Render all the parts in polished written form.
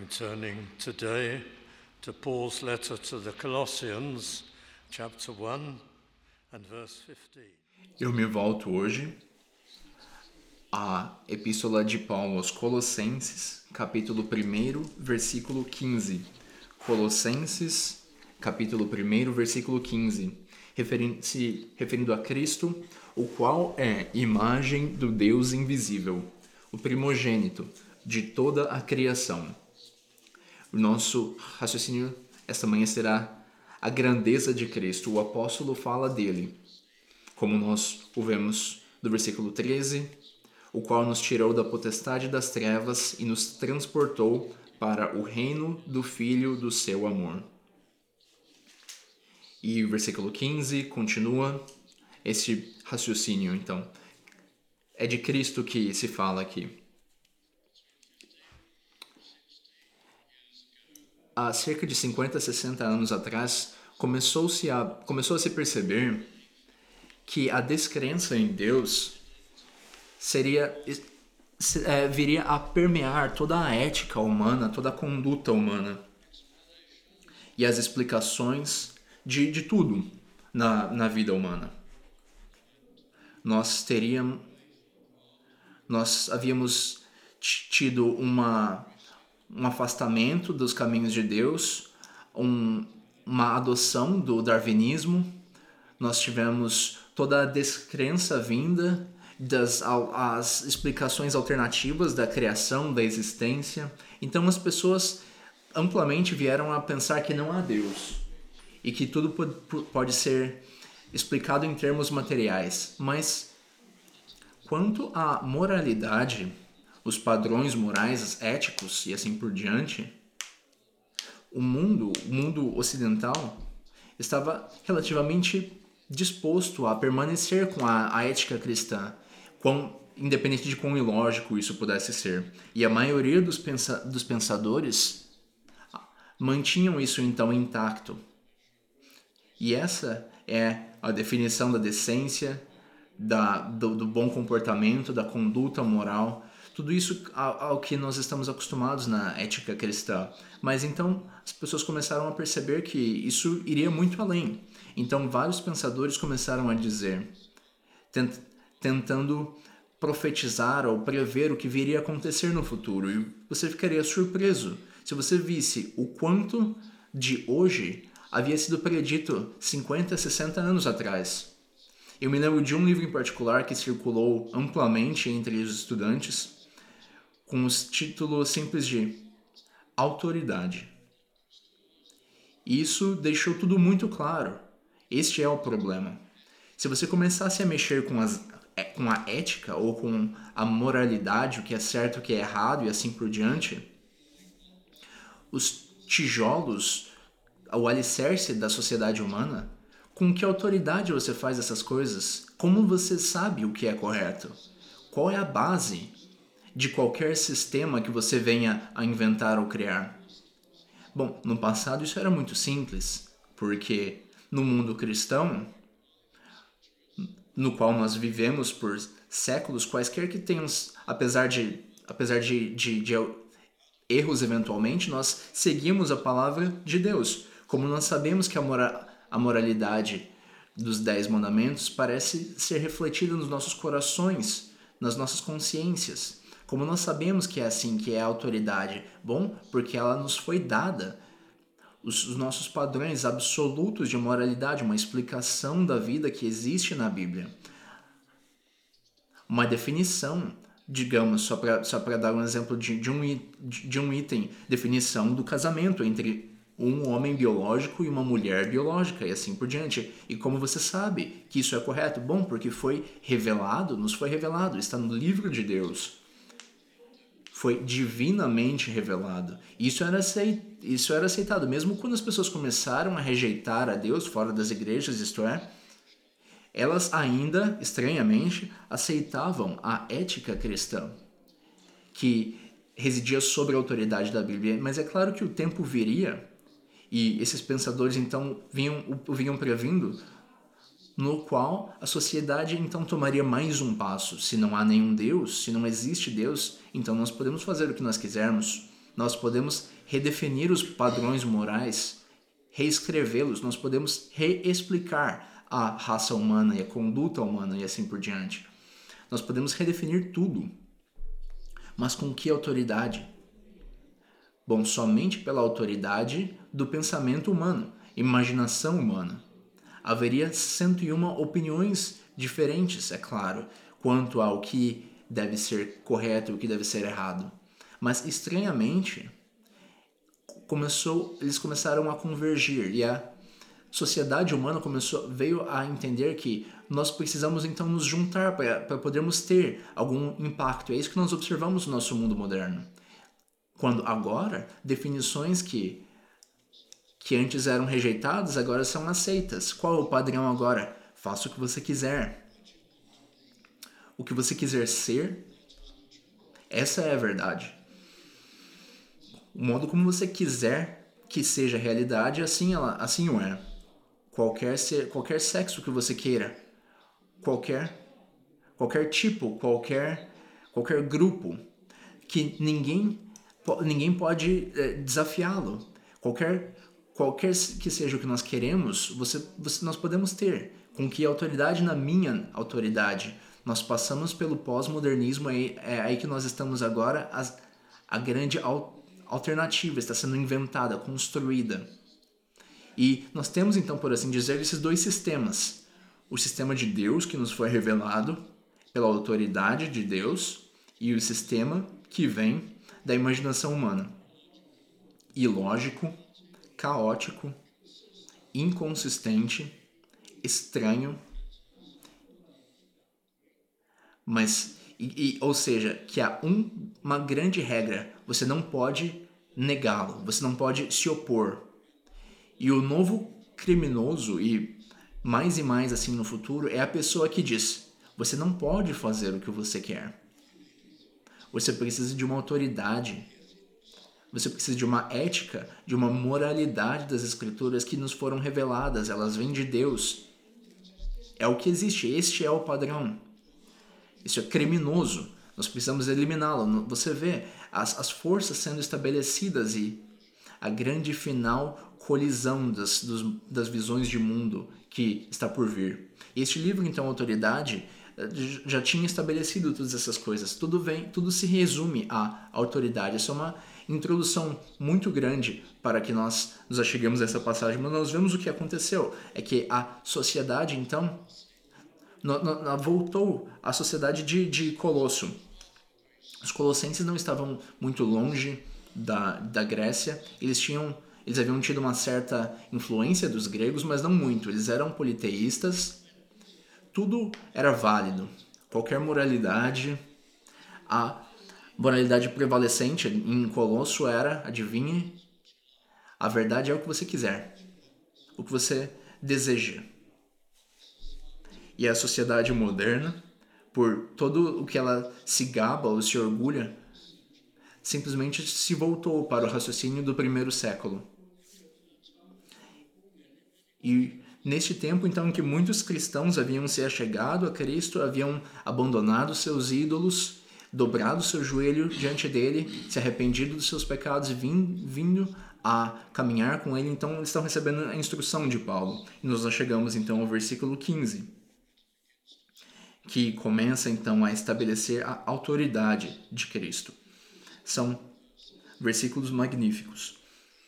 I'm turning today to Paul's letter to the Colossians, chapter 1 and verse 15. Eu me volto hoje à Epístola de Paulo aos Colossenses, capítulo 1, versículo 15. Colossenses, capítulo 1, versículo 15. Referindo a Cristo, o qual é imagem do Deus invisível, o primogênito de toda a criação. O nosso raciocínio esta manhã será a grandeza de Cristo. O apóstolo fala dele, como nós o vemos do versículo 13, o qual nos tirou da potestade das trevas e nos transportou para o reino do Filho do seu amor. E o versículo 15 continua esse raciocínio, então. É de Cristo que se fala aqui. Há cerca de 50, 60 anos atrás, começou a se perceber que a descrença em Deus viria a permear toda a ética humana, toda a conduta humana e as explicações de tudo na vida humana. Nós havíamos tido um afastamento dos caminhos de Deus, uma adoção do darwinismo. Nós tivemos toda a descrença vinda as explicações alternativas da criação, da existência. Então as pessoas amplamente vieram a pensar que não há Deus e que tudo pode ser explicado em termos materiais. Mas quanto à moralidade, os padrões morais, éticos e assim por diante, o mundo ocidental estava relativamente disposto a permanecer com a ética cristã, independente de quão ilógico isso pudesse ser. E a maioria dos pensadores mantinham isso então intacto. E essa é a definição da decência, do bom comportamento, da conduta moral, tudo isso ao que nós estamos acostumados na ética cristã. Mas então as pessoas começaram a perceber que isso iria muito além. Então vários pensadores começaram a dizer, tentando profetizar ou prever o que viria a acontecer no futuro. E você ficaria surpreso se você visse o quanto de hoje havia sido predito 50, 60 anos atrás. Eu me lembro de um livro em particular que circulou amplamente entre os estudantes, com os títulos simples de autoridade. E isso deixou tudo muito claro. Este é o problema. Se você começasse a mexer com a ética ou com a moralidade, o que é certo, o que é errado e assim por diante, os tijolos, o alicerce da sociedade humana, com que autoridade você faz essas coisas? Como você sabe o que é correto? Qual é a base de qualquer sistema que você venha a inventar ou criar? Bom, no passado isso era muito simples, porque no mundo cristão, no qual nós vivemos por séculos, quaisquer que tenhamos, apesar de erros eventualmente, nós seguimos a palavra de Deus. Como nós sabemos que a moralidade dos 10 mandamentos parece ser refletida nos nossos corações, nas nossas consciências. Como nós sabemos que é assim, que é a autoridade? Bom, porque ela nos foi dada. Os nossos padrões absolutos de moralidade, uma explicação da vida que existe na Bíblia. Uma definição, digamos, só para dar um exemplo de um item, definição do casamento entre um homem biológico e uma mulher biológica, e assim por diante. E como você sabe que isso é correto? Bom, porque foi revelado, nos foi revelado, está no livro de Deus. Foi divinamente revelado. Isso era aceitado. Mesmo quando as pessoas começaram a rejeitar a Deus fora das igrejas, isto é, elas ainda, estranhamente, aceitavam a ética cristã, que residia sobre a autoridade da Bíblia. Mas é claro que o tempo viria, e esses pensadores então vinham previndo, no qual a sociedade então tomaria mais um passo. Se não há nenhum Deus, se não existe Deus, então nós podemos fazer o que nós quisermos. nós podemos redefinir os padrões morais, reescrevê-los, nós podemos reexplicar a raça humana e a conduta humana e assim por diante. Nós podemos redefinir tudo. Mas com que autoridade? Bom, somente pela autoridade do pensamento humano, imaginação humana. Haveria 101 opiniões diferentes, é claro, quanto ao que deve ser correto e o que deve ser errado. Mas, estranhamente, eles começaram a convergir e a sociedade humana veio a entender que nós precisamos então nos juntar para podermos ter algum impacto. É isso que nós observamos no nosso mundo moderno. Quando agora, definições que antes eram rejeitadas, agora são aceitas. Qual é o padrão agora? Faça o que você quiser. O que você quiser ser, essa é a verdade. O modo como você quiser que seja a realidade, assim o é. Qualquer sexo que você queira, qualquer tipo, qualquer grupo, que ninguém pode desafiá-lo. Qualquer que seja o que nós queremos, nós podemos ter. Com que autoridade? Na minha autoridade. Nós passamos pelo pós-modernismo, é aí que nós estamos agora, a grande alternativa está sendo inventada, construída. E nós temos então, por assim dizer, esses dois sistemas. O sistema de Deus, que nos foi revelado pela autoridade de Deus, e o sistema que vem da imaginação humana. Ilógico, caótico, inconsistente, estranho, mas, ou seja, que há uma grande regra, você não pode negá-lo, você não pode se opor. E o novo criminoso, e mais assim no futuro, é a pessoa que diz, você não pode fazer o que você quer. Você precisa de uma autoridade. Você precisa de uma ética, de uma moralidade das Escrituras que nos foram reveladas. Elas vêm de Deus. É o que existe. Este é o padrão. Isso é criminoso. Nós precisamos eliminá-lo. Você vê as forças sendo estabelecidas e a grande final colisão das visões de mundo que está por vir. Este livro, então, Autoridade, já tinha estabelecido todas essas coisas. Tudo se resume à autoridade. Essa é uma introdução muito grande para que nós nos acheguemos a essa passagem, mas nós vemos o que aconteceu. É que a sociedade, então, voltou à sociedade de Colosso. Os colossenses não estavam muito longe da Grécia. Eles haviam tido uma certa influência dos gregos, mas não muito. Eles eram politeístas. Tudo era válido. Qualquer moralidade. A moralidade prevalecente em Colosso era, adivinhe, a verdade é o que você quiser. O que você deseja. E a sociedade moderna, por todo o que ela se gaba ou se orgulha, simplesmente se voltou para o raciocínio do primeiro século. E neste tempo, então, em que muitos cristãos haviam se achegado a Cristo, haviam abandonado seus ídolos, dobrado seu joelho diante dele, se arrependido dos seus pecados e vindo a caminhar com ele, então eles estão recebendo a instrução de Paulo. E nós chegamos então ao versículo 15, que começa então a estabelecer a autoridade de Cristo. São versículos magníficos.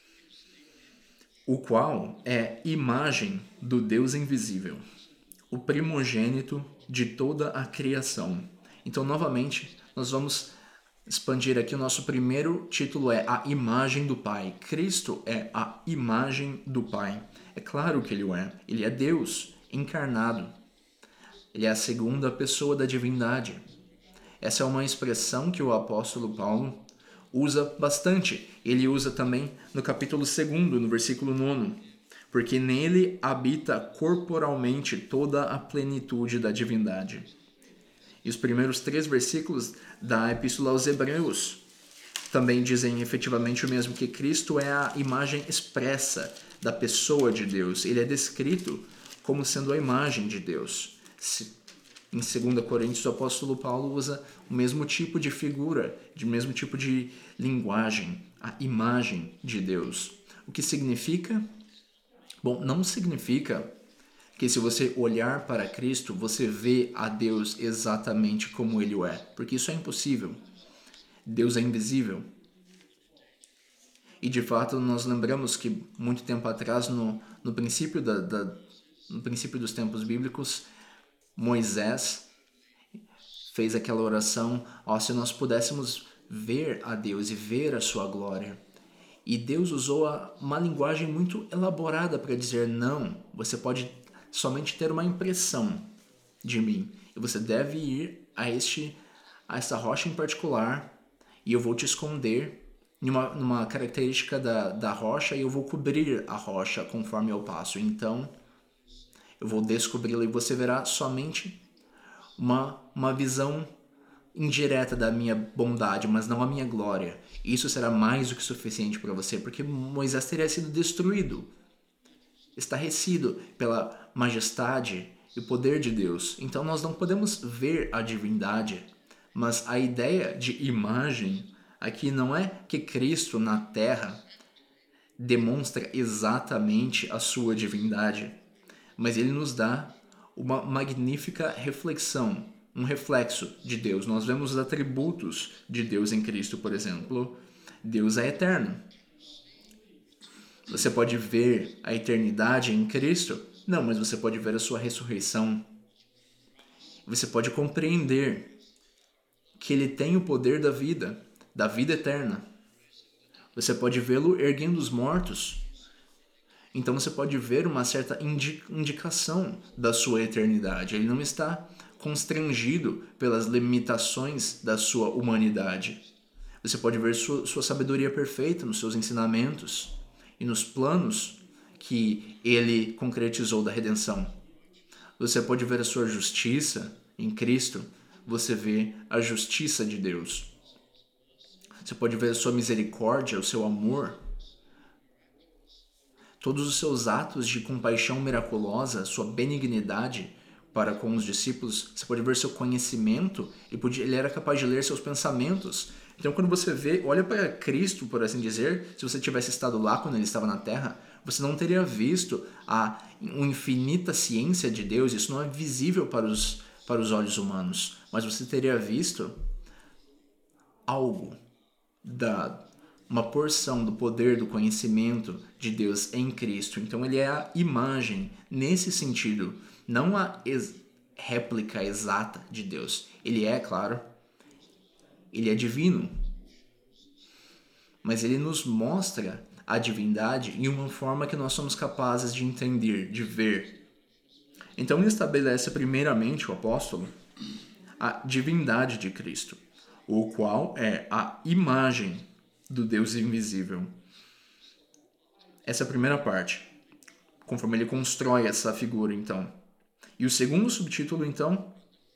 O qual é imagem do Deus invisível, o primogênito de toda a criação. Então, novamente, nós vamos expandir aqui. O nosso primeiro título é a imagem do Pai. Cristo é a imagem do Pai. É claro que Ele é Deus encarnado. Ele é a segunda pessoa da divindade. Essa é uma expressão que o apóstolo Paulo usa bastante. Ele usa também no capítulo 2, no versículo 9. Porque nele habita corporalmente toda a plenitude da divindade. E os primeiros 3 versículos da Epístola aos Hebreus também dizem efetivamente o mesmo, que Cristo é a imagem expressa da pessoa de Deus. Ele é descrito como sendo a imagem de Deus. Em 2 Coríntios, o apóstolo Paulo usa o mesmo tipo de figura, o mesmo tipo de linguagem, a imagem de Deus. O que significa? Bom, não significa que se você olhar para Cristo, você vê a Deus exatamente como Ele é, porque isso é impossível. Deus é invisível. E de fato nós lembramos que muito tempo atrás, no princípio no princípio dos tempos bíblicos, Moisés fez aquela oração: se nós pudéssemos ver a Deus e ver a sua glória. E Deus usou uma linguagem muito elaborada para dizer: não, você pode somente ter uma impressão de mim. E você deve ir a essa rocha em particular, e eu vou te esconder numa característica da rocha, e eu vou cobrir a rocha conforme eu passo. Então, eu vou descobri-la, e você verá somente uma visão indireta da minha bondade, mas não a minha glória. Isso será mais do que suficiente para você, porque Moisés teria sido destruído, estarrecido pela majestade e o poder de Deus. Então nós não podemos ver a divindade, mas a ideia de imagem aqui não é que Cristo na terra demonstra exatamente a sua divindade, mas ele nos dá uma magnífica reflexão, um reflexo de Deus. Nós vemos os atributos de Deus em Cristo, por exemplo. Deus é eterno. Você pode ver a eternidade em Cristo? Não, mas você pode ver a sua ressurreição. Você pode compreender que Ele tem o poder da vida eterna. Você pode vê-lo erguendo os mortos. Então você pode ver uma certa indicação da sua eternidade. Ele não está constrangido pelas limitações da sua humanidade. Você pode ver sua sabedoria perfeita nos seus ensinamentos e nos planos que ele concretizou da redenção. Você pode ver a sua justiça em Cristo. Você vê a justiça de Deus. Você pode ver a sua misericórdia, o seu amor, todos os seus atos de compaixão miraculosa, sua benignidade para com os discípulos. Você pode ver seu conhecimento, ele era capaz de ler seus pensamentos. Então quando você olha para Cristo, por assim dizer, se você tivesse estado lá quando ele estava na terra, você não teria visto a infinita ciência de Deus. Isso não é visível para os olhos humanos, mas você teria visto algo uma porção do poder, do conhecimento de Deus em Cristo. Então ele é a imagem nesse sentido, não a réplica exata de Deus. Ele é, claro, ele é divino, mas ele nos mostra a divindade em uma forma que nós somos capazes de entender, de ver. Então ele estabelece primeiramente, o apóstolo, a divindade de Cristo, o qual é a imagem do Deus invisível. Essa é a primeira parte, conforme ele constrói essa figura, então. E o segundo subtítulo, então,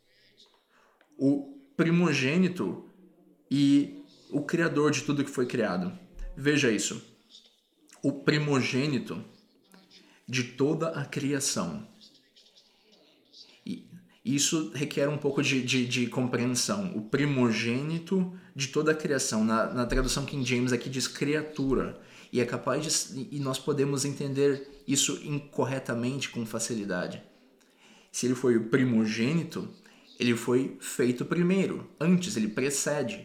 o primogênito e o criador de tudo que foi criado. Veja isso. O primogênito de toda a criação. E isso requer um pouco de compreensão. O primogênito de toda a criação. Na tradução King James aqui diz criatura. E é capaz e nós podemos entender isso incorretamente com facilidade. Se ele foi o primogênito, ele foi feito primeiro. Antes, ele precede.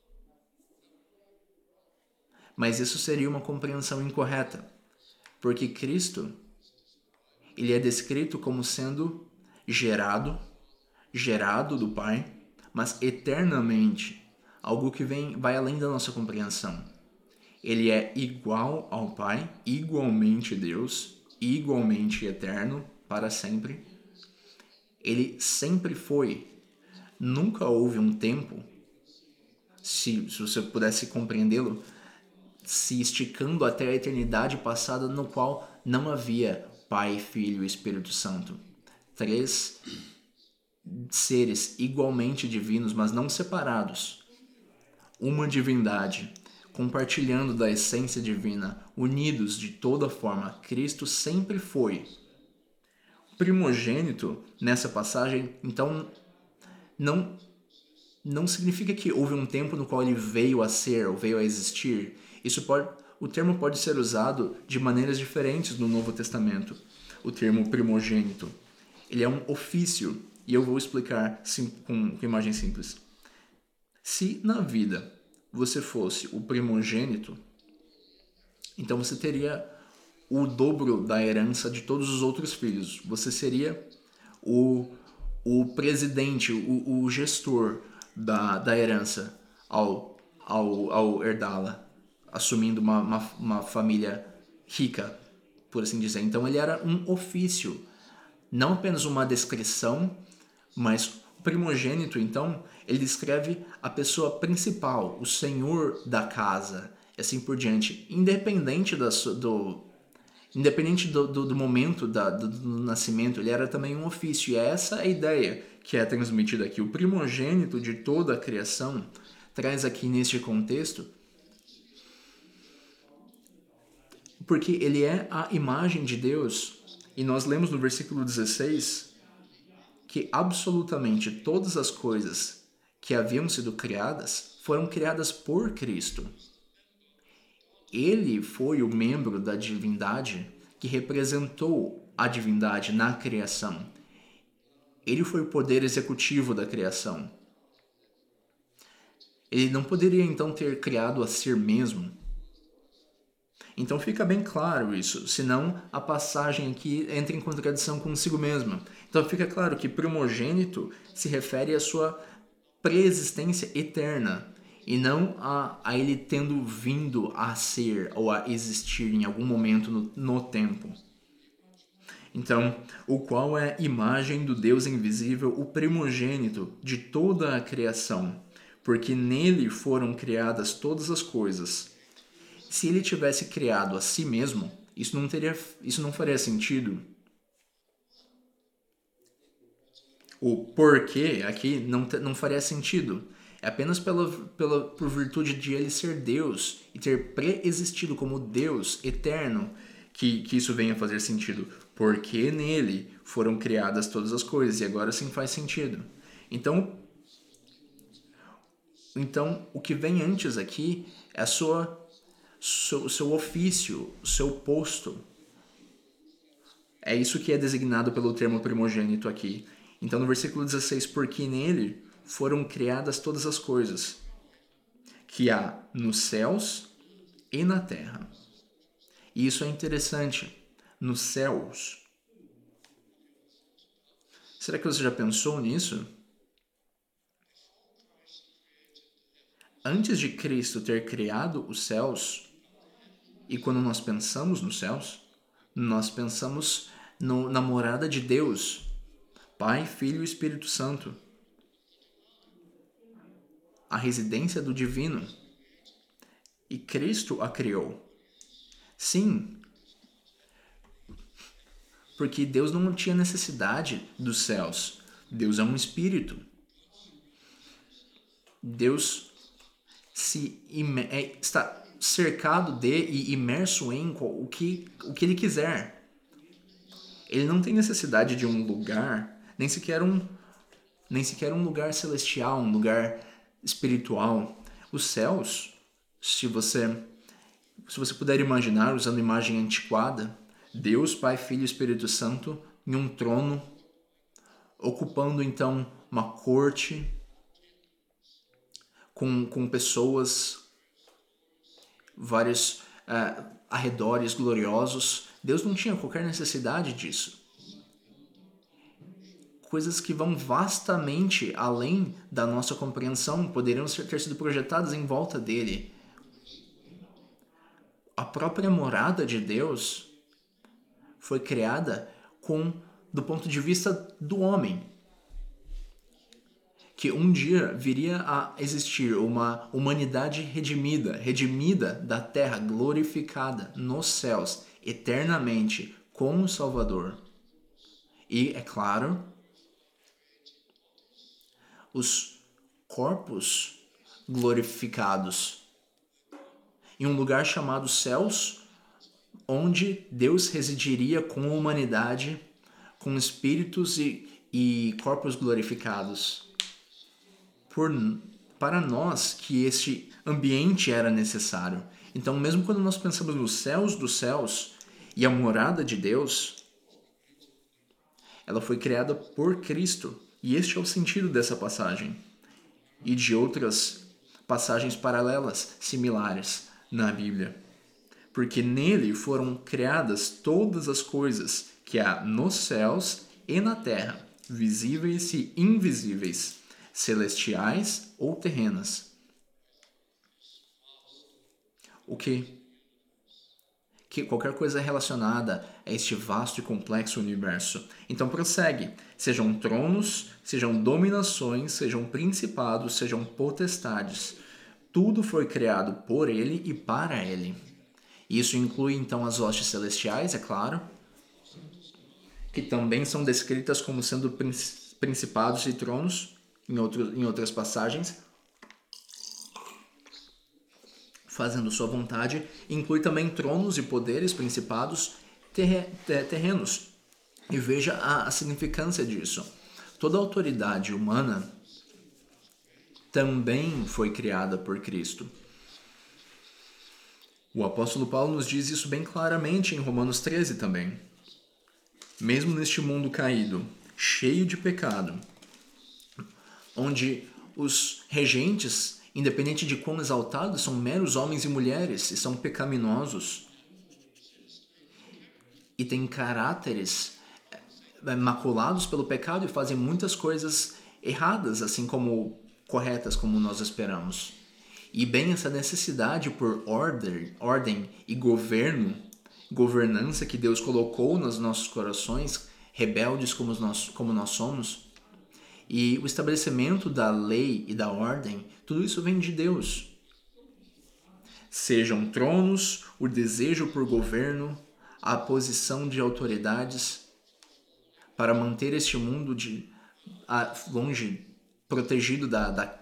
Mas isso seria uma compreensão incorreta. Porque Cristo, ele é descrito como sendo gerado do Pai, mas eternamente, algo que vai além da nossa compreensão. Ele é igual ao Pai, igualmente Deus, igualmente eterno, para sempre. Ele sempre foi. Nunca houve um tempo, se você pudesse compreendê-lo, se esticando até a eternidade passada, no qual não havia Pai, Filho e Espírito Santo. 3 seres igualmente divinos, mas não separados. Uma divindade, compartilhando da essência divina, unidos de toda forma. Cristo sempre foi. Primogênito, nessa passagem, então, não significa que houve um tempo no qual ele veio a ser ou veio a existir. O termo pode ser usado de maneiras diferentes no Novo Testamento. O termo primogênito, ele é um ofício, e eu vou explicar com imagem simples. Se na vida você fosse o primogênito, então você teria o dobro da herança de todos os outros filhos. Você seria o presidente, o gestor da herança ao herdá-la, assumindo uma família rica, por assim dizer. Então ele era um ofício, não apenas uma descrição, mas o primogênito, então, ele descreve a pessoa principal, o senhor da casa, e assim por diante, independente do momento do nascimento. Ele era também um ofício, e é essa a ideia que é transmitida aqui. O primogênito de toda a criação traz aqui neste contexto, porque ele é a imagem de Deus, e nós lemos no versículo 16 que absolutamente todas as coisas que haviam sido criadas foram criadas por Cristo. Ele foi o membro da divindade que representou a divindade na criação. Ele foi o poder executivo da criação. Ele não poderia então ter criado a si mesmo. Então fica bem claro isso, senão a passagem aqui entra em contradição consigo mesma. Então fica claro que primogênito se refere à sua pré-existência eterna, e não a ele tendo vindo a ser ou a existir em algum momento no tempo. Então, o qual é a imagem do Deus invisível, o primogênito de toda a criação, porque nele foram criadas todas as coisas. Se ele tivesse criado a si mesmo, isso não faria sentido. O porquê aqui não faria sentido. É apenas por virtude de ele ser Deus e ter pré-existido como Deus eterno que isso venha a fazer sentido. Porque nele foram criadas todas as coisas, e agora sim faz sentido. Então o que vem antes aqui é o seu ofício, o seu posto. É isso que é designado pelo termo primogênito aqui. Então no versículo 16, porque nele foram criadas todas as coisas que há nos céus e na terra. E isso é interessante. Nos céus. Será que você já pensou nisso? Antes de Cristo ter criado os céus, e quando nós pensamos nos céus, nós pensamos na morada de Deus, Pai, Filho e Espírito Santo. A residência do divino. E Cristo a criou. Sim, porque Deus não tinha necessidade dos céus. Deus é um espírito. Deus está cercado de e imerso em o que ele quiser. Ele não tem necessidade de um lugar, nem sequer um lugar celestial, um lugar espiritual. Os céus, se você puder imaginar, usando imagem antiquada, Deus, Pai, Filho e Espírito Santo em um trono, ocupando então uma corte com pessoas, vários arredores gloriosos. Deus não tinha qualquer necessidade disso. Coisas que vão vastamente além da nossa compreensão poderiam ter sido projetadas em volta dele. A própria morada de Deus foi criada do ponto de vista do homem. Que um dia viria a existir uma humanidade redimida da terra, glorificada nos céus, eternamente, com o Salvador. E, é claro, os corpos glorificados em um lugar chamado céus, onde Deus residiria com a humanidade, com espíritos e corpos glorificados. Para nós que este ambiente era necessário. Então, mesmo quando nós pensamos nos céus dos céus e a morada de Deus, ela foi criada por Cristo. E este é o sentido dessa passagem e de outras passagens paralelas, similares na Bíblia. Porque nele foram criadas todas as coisas que há nos céus e na terra, visíveis e invisíveis, celestiais ou terrenas. O que qualquer coisa relacionada a este vasto e complexo universo. Então prossegue. Sejam tronos, sejam dominações, sejam principados, sejam potestades. Tudo foi criado por ele e para ele. Isso inclui então as hostes celestiais, é claro, que também são descritas como sendo principados e tronos em outras passagens, fazendo sua vontade. Inclui também tronos e poderes, principados, terrenos. E veja a significância disso. Toda autoridade humana também foi criada por Cristo. O apóstolo Paulo nos diz isso bem claramente em Romanos 13 também. Mesmo neste mundo caído, cheio de pecado, onde os regentes, independente de quão exaltados, são meros homens e mulheres e são pecaminosos e têm caráteres maculados pelo pecado e fazem muitas coisas erradas, assim como corretas, como nós esperamos. E bem essa necessidade por ordem e governança que Deus colocou nos nossos corações, rebeldes como nós somos, e o estabelecimento da lei e da ordem, tudo isso vem de Deus. Sejam tronos, o desejo por governo, a posição de autoridades para manter este mundo longe, protegido da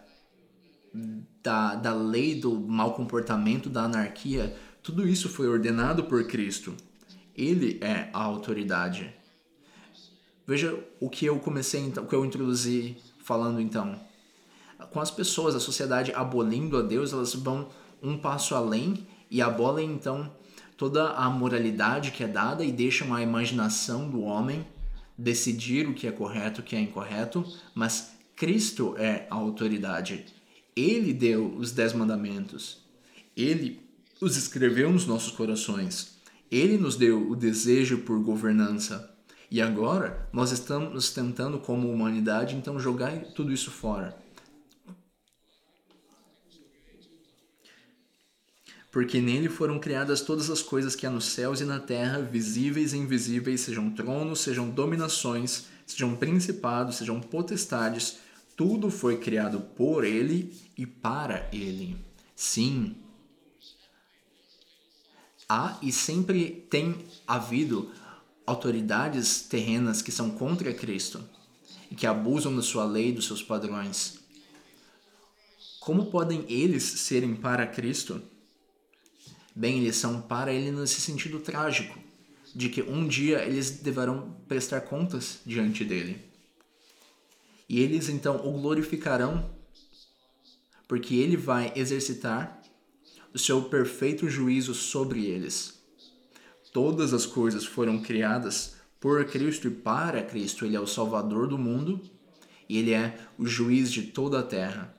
lei do mau comportamento, da anarquia. Tudo isso foi ordenado por Cristo. Ele é a autoridade. Veja o que eu introduzi falando então. Com as pessoas, a sociedade abolindo a Deus, elas vão um passo além e abolem então toda a moralidade que é dada e deixam a imaginação do homem decidir o que é correto e o que é incorreto, mas Cristo é a autoridade. Ele deu os 10 mandamentos. Ele os escreveu nos nossos corações. Ele nos deu o desejo por governança. E agora nós estamos tentando, como humanidade, então jogar tudo isso fora. Porque nele foram criadas todas as coisas que há nos céus e na terra, visíveis e invisíveis, sejam tronos, sejam dominações, sejam principados, sejam potestades. Tudo foi criado por ele e para ele. Sim. Há e sempre tem havido autoridades terrenas que são contra Cristo e que abusam da sua lei e dos seus padrões. Como podem eles serem para Cristo? Bem, eles são para ele nesse sentido trágico, de que um dia eles deverão prestar contas diante dele. E eles então o glorificarão, porque ele vai exercitar o seu perfeito juízo sobre eles. Todas as coisas foram criadas por Cristo e para Cristo. Ele é o Salvador do mundo e ele é o juiz de toda a terra.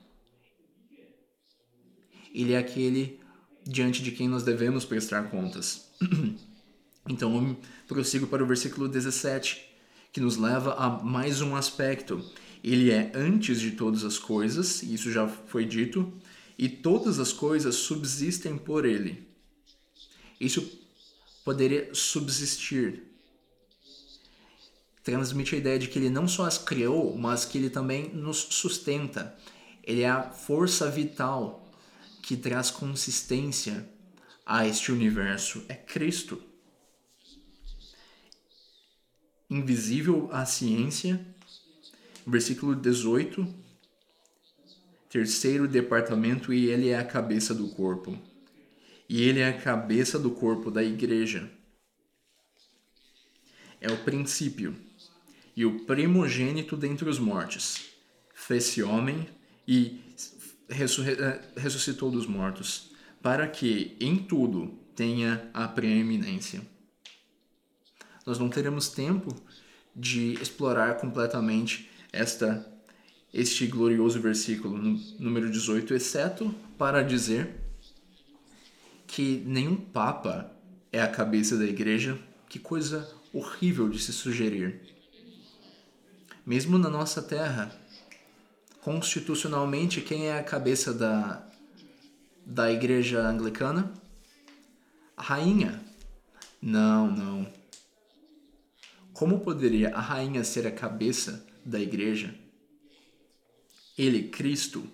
Ele é aquele diante de quem nós devemos prestar contas. Então eu prossigo para o versículo 17, que nos leva a mais um aspecto. Ele é antes de todas as coisas, isso já foi dito, e todas as coisas subsistem por ele. Isso poderia subsistir. Transmite a ideia de que ele não só as criou, mas que ele também nos sustenta. Ele é a força vital que traz consistência a este universo. É Cristo. Invisível à ciência. Versículo 18. Terceiro departamento, e ele é a cabeça do corpo. E ele é a cabeça do corpo da igreja. É o princípio e o primogênito dentre os mortos. Fez-se homem e ressuscitou dos mortos, para que em tudo tenha a preeminência. Nós não teremos tempo de explorar completamente este glorioso versículo número 18, exceto para dizer que nenhum papa é a cabeça da igreja. Que coisa horrível de se sugerir. Mesmo na nossa terra, constitucionalmente, quem é a cabeça da igreja anglicana? A rainha. Não. Como poderia a rainha ser a cabeça da igreja? Ele, Cristo,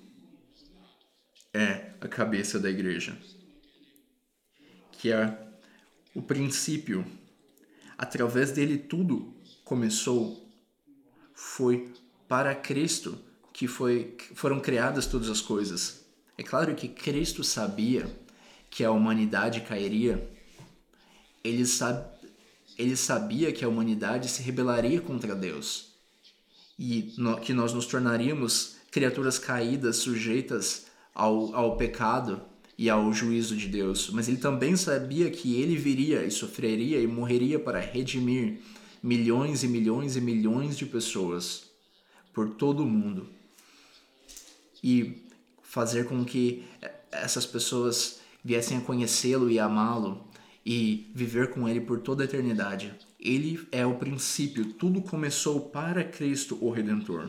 é a cabeça da igreja, que é o princípio. Através dele tudo começou. Foi para Cristo que foram criadas todas as coisas. É claro que Cristo sabia que a humanidade cairia. Ele sabia que a humanidade se rebelaria contra Deus e que nós nos tornaríamos criaturas caídas, sujeitas ao pecado e ao juízo de Deus. Mas ele também sabia que ele viria e sofreria e morreria para redimir milhões e milhões e milhões de pessoas por todo o mundo e fazer com que essas pessoas viessem a conhecê-lo e amá-lo e viver com ele por toda a eternidade. Ele é o princípio, tudo começou para Cristo, o Redentor,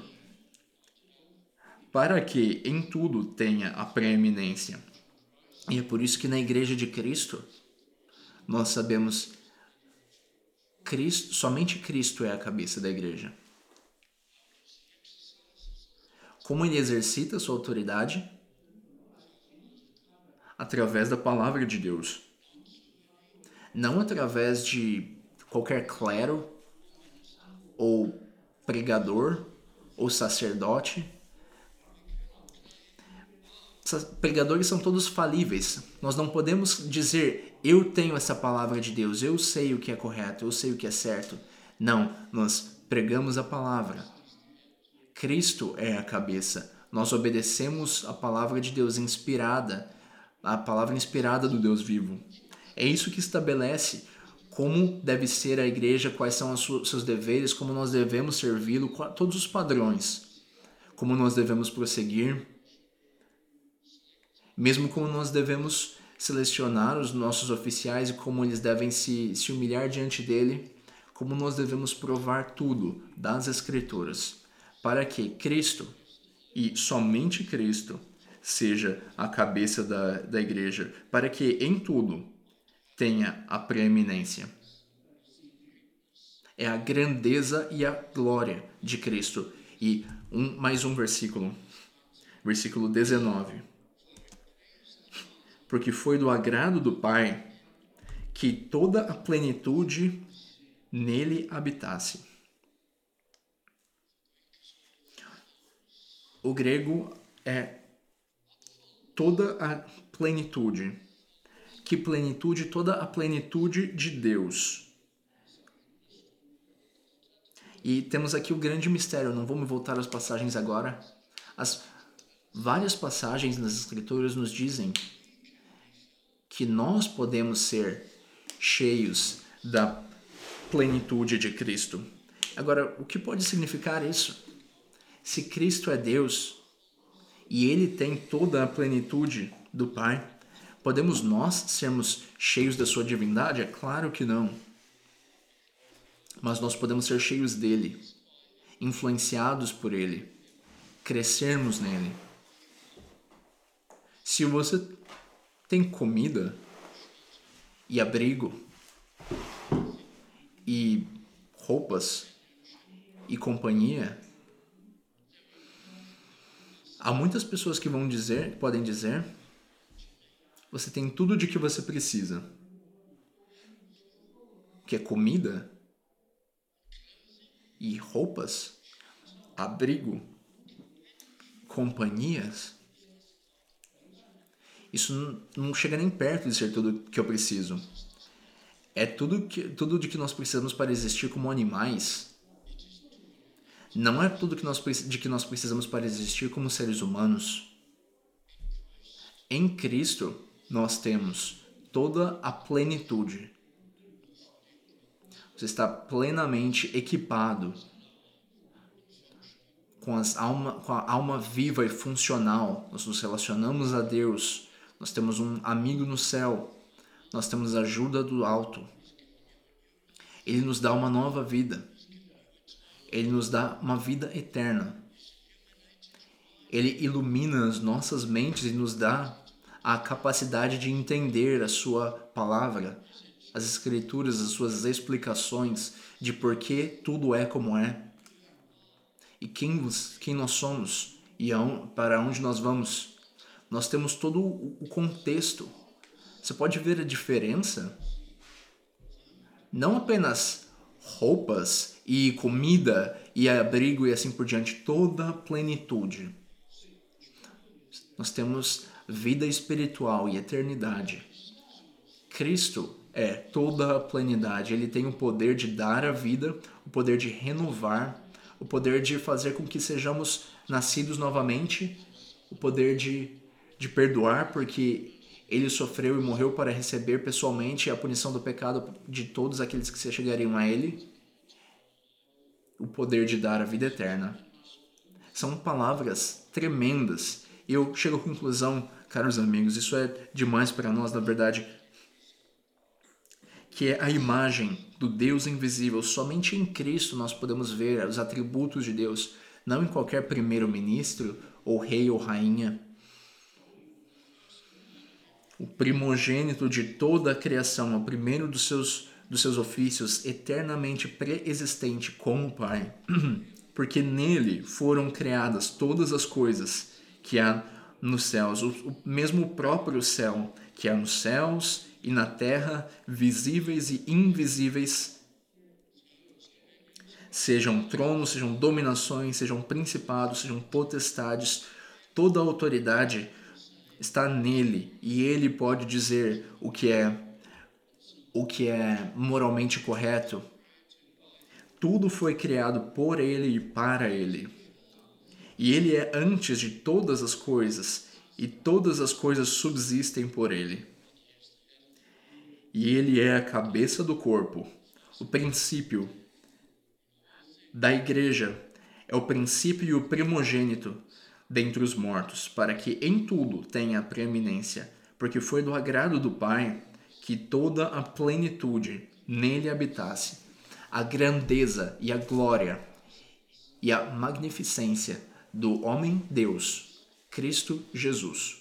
para que em tudo tenha a preeminência. E é por isso que na Igreja de Cristo nós sabemos somente Cristo é a cabeça da igreja. Como ele exercita sua autoridade? Através da palavra de Deus. Não através de qualquer clero, ou pregador, ou sacerdote. Pregadores são todos falíveis. Nós não podemos dizer, eu tenho essa palavra de Deus, eu sei o que é correto, eu sei o que é certo. Não, nós pregamos a palavra. Cristo é a cabeça. Nós obedecemos a palavra de Deus inspirada, a palavra inspirada do Deus vivo. É isso que estabelece como deve ser a igreja, quais são os seus deveres, como nós devemos servi-lo, todos os padrões, como nós devemos prosseguir, mesmo como nós devemos selecionar os nossos oficiais e como eles devem se humilhar diante dele, como nós devemos provar tudo das Escrituras, para que Cristo, e somente Cristo, seja a cabeça da igreja, para que em tudo tenha a preeminência. É a grandeza e a glória de Cristo. E mais um versículo, versículo 19. Porque foi do agrado do Pai que toda a plenitude nele habitasse. O grego é toda a plenitude. Que plenitude? Toda a plenitude de Deus. E temos aqui o grande mistério, não vamos voltar às passagens agora. As várias passagens nas Escrituras nos dizem que nós podemos ser cheios da plenitude de Cristo. Agora, o que pode significar isso? Se Cristo é Deus e Ele tem toda a plenitude do Pai, podemos nós sermos cheios da sua divindade? É claro que não. Mas nós podemos ser cheios dele, influenciados por ele, crescermos nele. Se você tem comida e abrigo e roupas e companhia, há muitas pessoas que podem dizer, você tem tudo de que você precisa. Que é comida e roupas, abrigo, companhias. Isso não chega nem perto de ser tudo que eu preciso. É tudo de que nós precisamos para existir como animais. Não é tudo de que nós precisamos para existir como seres humanos. Em Cristo, nós temos toda a plenitude. Você está plenamente equipado com a alma viva e funcional. Nós nos relacionamos a Deus. Nós temos um amigo no céu. Nós temos a ajuda do alto. Ele nos dá uma nova vida. Ele nos dá uma vida eterna. Ele ilumina as nossas mentes e nos dá a capacidade de entender a sua palavra, as escrituras, as suas explicações de por que tudo é como é. E quem nós somos e para onde nós vamos. Nós temos todo o contexto. Você pode ver a diferença? Não apenas roupas e comida e abrigo e assim por diante, toda a plenitude. Nós temos vida espiritual e eternidade. Cristo é toda a plenidade. Ele tem o poder de dar a vida, o poder de renovar, o poder de fazer com que sejamos nascidos novamente, o poder de perdoar, porque ele sofreu e morreu para receber pessoalmente a punição do pecado de todos aqueles que se chegariam a ele, o poder de dar a vida eterna. São palavras tremendas. E eu chego à conclusão, caros amigos, isso é demais para nós, na verdade, que é a imagem do Deus invisível. Somente em Cristo nós podemos ver os atributos de Deus, não em qualquer primeiro-ministro, ou rei ou rainha. O primogênito de toda a criação, o primeiro dos seus ofícios, eternamente pré-existente como o Pai. Porque nele foram criadas todas as coisas que há nos céus, o mesmo próprio céu que há nos céus e na terra, visíveis e invisíveis, sejam tronos, sejam dominações, sejam principados, sejam potestades, toda a autoridade está nele e ele pode dizer o que é moralmente correto. Tudo foi criado por ele e para ele. E ele é antes de todas as coisas, e todas as coisas subsistem por ele. E ele é a cabeça do corpo, o princípio da igreja, é o princípio e o primogênito dentre os mortos, para que em tudo tenha preeminência, porque foi do agrado do Pai que toda a plenitude nele habitasse, a grandeza e a glória e a magnificência do homem Deus, Cristo Jesus.